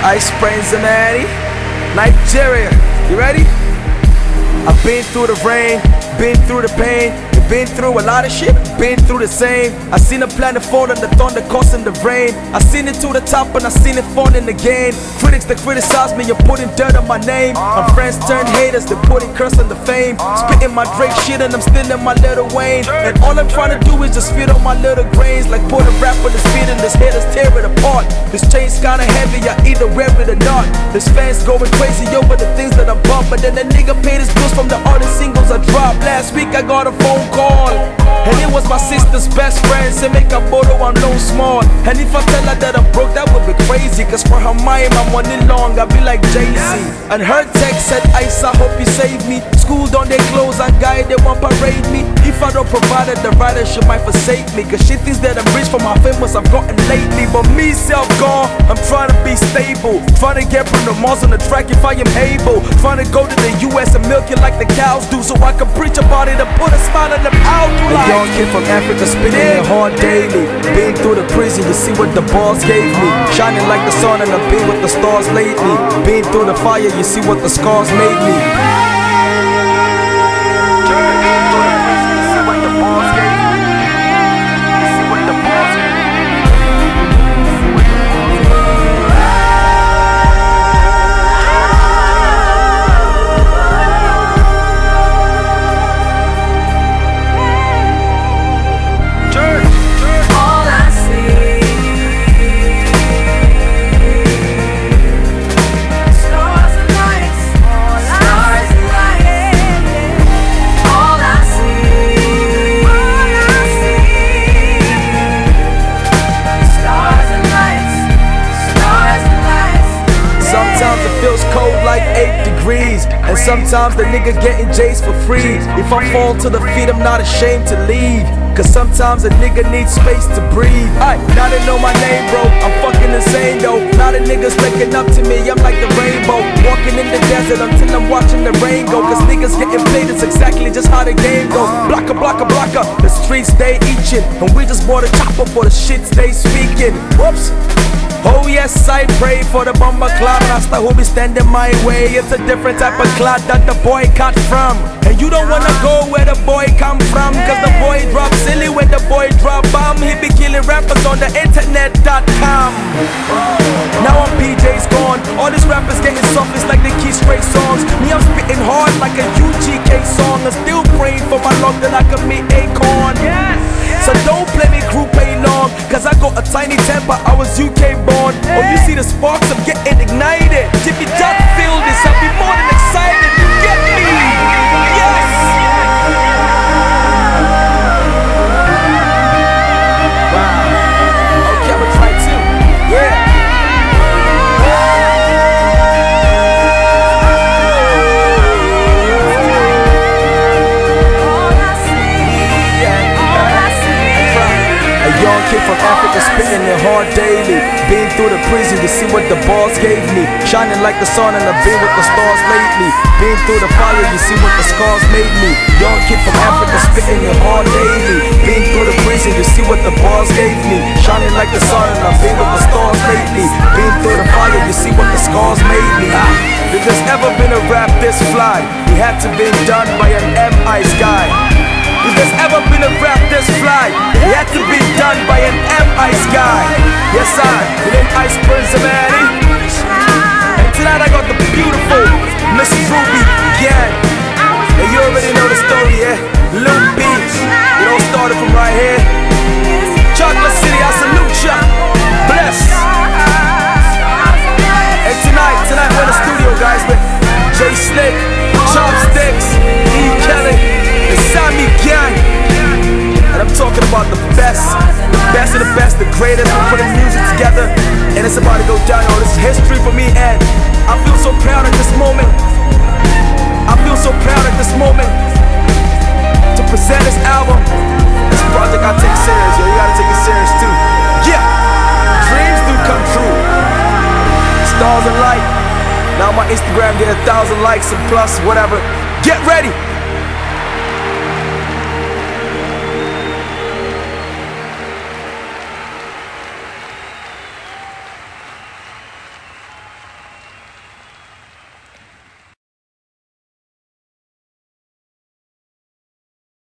Ice Prince Zamani, Nigeria. You ready? I've been through the rain, been through the pain, been through a lot of shit, been through the same. I seen the planet fall and the thunder causing the rain. I seen it to the top and I seen it falling again. Critics that criticize me, you're putting dirt on my name. My friends turn haters, they're putting curse on the fame. Spitting my Drake shit and I'm still in my Lil Wayne. And all I'm trying to do is just fit on my little grains. Like put a rap on the speed and this haters tear it apart. This chain's kinda heavy, I either wear it or not. This fans going crazy over the things that I bought. But then the nigga paid his bills from the other singles I dropped. Last week I got a phone call, and it was my sister's best friend. Say make a photo, I'm no small. And if I tell her that I'm broke, that would be crazy. Cause for her mind, my money long, I be like Jay-Z. And her text said, Ice, I hope you save me. School don't they close, and guy they won't parade me. If I don't provide it, the writer she might forsake me. Cause she thinks that I'm rich from how famous I've gotten lately. But me self-gone, I'm trying to be stable. Trying to get Bruno Mars on the track if I am able. Trying to go to the US and milk it like the cows do, so I can preach about it and put a smile on them out. A young kid from Africa spinning it hard daily. Been through the prison, you see what the boss gave me. Shining like the sun and I've been with the stars lately. Been through the fire, you see what the scars made me. Feels cold like 8 degrees, and sometimes the nigga getting J's for free. If I fall to the feet, I'm not ashamed to leave. Cause sometimes a nigga needs space to breathe. Now they know my name, bro, I'm fucking insane though. Now the niggas looking up to me, I'm like the rainbow. Walking in the desert until I'm watching the rain go. Cause niggas getting played, it's exactly just how the game goes. Blocker, blocker, blocker, the streets they eating. And we just bought a chopper for the shits they speaking. Whoops. Oh yes, I pray for the bomber cloud Rasta who be standing my way. It's a different type of cloud that the boy cut from. And you don't wanna go where the boy come from. Cause the boy drop silly when the boy drop bomb. He be killing rappers on the internet.com. Now I'm PJ's gone. All these rappers getting soft, it's like they key straight songs. Me, I'm spitting hard like a UGK song. I'm still praying for my luck that I can meet Akon. So don't play me group A long, cause I got a tiny temper, I was UK born. Oh, you see the sparks, I'm getting ignited. If you just feel this, I'll be more than excited. You get me? Yes! Wow. Okay, I'ma try too. Yeah. Young kid from Africa spinning it hard daily. Been through the prison, you see what the boss gave me. Shining like the sun and I've been with the stars lately. Been through the fire, you see what the scars made me. Young kid from Africa spitting it hard daily. Been through the prison, you see what the boss gave me. Shining like the sun and I've been with the stars lately. Been through the fire, you see what the scars made me. If there's ever been a rap this fly, it had to been done by an M.I.'s guy. If there's ever been a rap this fly, it had to be done by an M.I.'s guy. Yes, it ain't Ice Prince Zamani. And tonight I got the beautiful Miss Ruby Gang. And you already know the story, yeah? Lil B, it all started from right here. Chocolate City, I salute ya. Bless. And tonight we're in the studio, guys, with Jay Slick, Chopsticks, E. Kelly, and Sammy Gang. And I'm talking about the best of the best, the greatest. We're putting music together, and it's about to go down. Oh, this is history for me, and I feel so proud at this moment. I feel so proud at this moment to present this album. This project I take serious, yo. You gotta take it serious too. Yeah, dreams do come true. Stars and light. Now my Instagram get 1,000 likes and plus, whatever. Get ready.